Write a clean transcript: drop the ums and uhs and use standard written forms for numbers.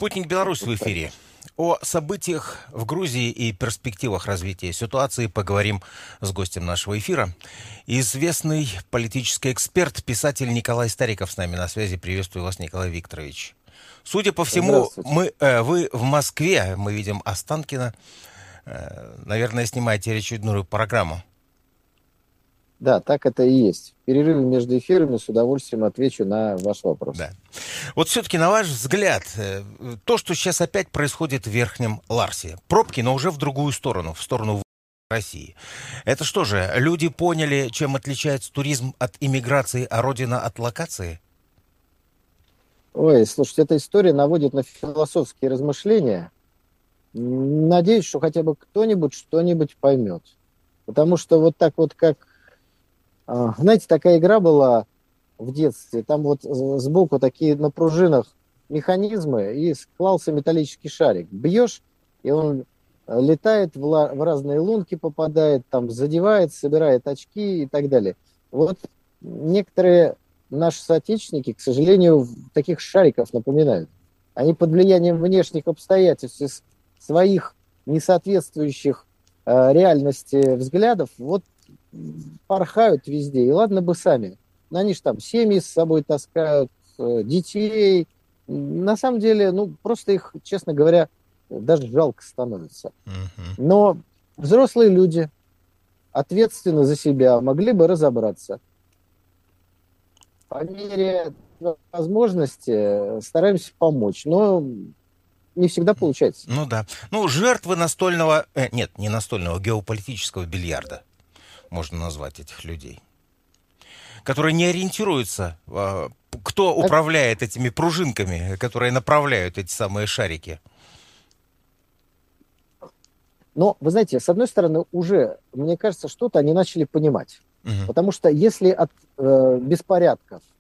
Спутник Беларусь в эфире. О событиях в Грузии и перспективах развития ситуации поговорим с гостем нашего эфира. Известный политический эксперт, писатель Николай Стариков с нами на связи. Приветствую вас, Николай Викторович. Судя по всему, вы в Москве, мы видим Останкино, наверное, снимаете очередную программу. Да, так это и есть. В перерыве между эфирами с удовольствием отвечу на ваш вопрос. Да. Вот все-таки, на ваш взгляд, то, что сейчас опять происходит в Верхнем Ларсе, пробки, но уже в другую сторону, в сторону России. Это что же, люди поняли, чем отличается туризм от иммиграции, а родина от локации? Ой, слушайте, эта история наводит на философские размышления. Надеюсь, что хотя бы кто-нибудь что-нибудь поймет. Потому что вот так вот, как... Знаете, такая игра была в детстве. Там вот сбоку такие на пружинах механизмы, и склался металлический шарик. Бьешь, и он летает в разные лунки, попадает, там задевает, собирает очки и так далее. Вот некоторые наши соотечественники, к сожалению, таких шариков напоминают. Они под влиянием внешних обстоятельств и своих несоответствующих реальности взглядов вот порхают везде. И ладно бы сами. Но они же там семьи с собой таскают, детей. На самом деле, ну, просто их, честно говоря, даже жалко становится. Но взрослые люди, ответственно за себя, могли бы разобраться. По мере возможности стараемся помочь, но не всегда получается. Ну да. Ну, жертвы настольного... нет, не настольного, геополитического бильярда. Можно назвать этих людей. Которые не ориентируются, кто управляет этими пружинками, которые направляют эти самые шарики. Но, вы знаете, с одной стороны, уже, мне кажется, что-то они начали понимать. Потому что если от беспорядков